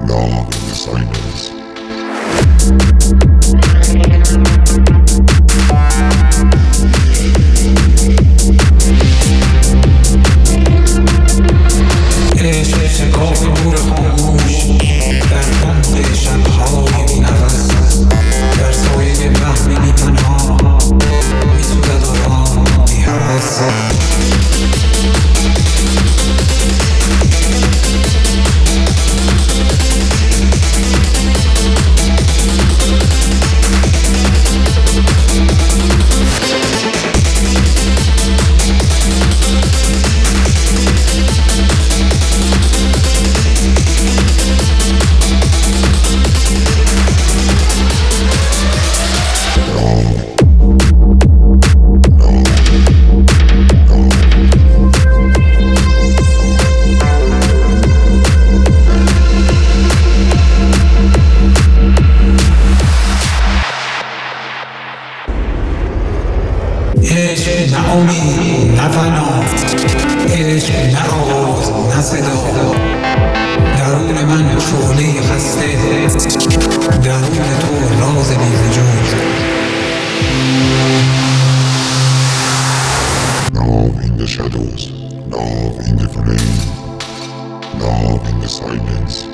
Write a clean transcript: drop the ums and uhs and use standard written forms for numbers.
Love in the silence. عشق شکاف نور خاموش در عمق شب‌های بی‌نفس در سایه وهمی تنها می‌سوزد آرام بی‌هوس عشق نه امید نه فنا، عشق نه آواز نه صدا، درون من شعله خسته، درون تو راز بی وجود. Love in the shadows, love in the flame, love in the silence.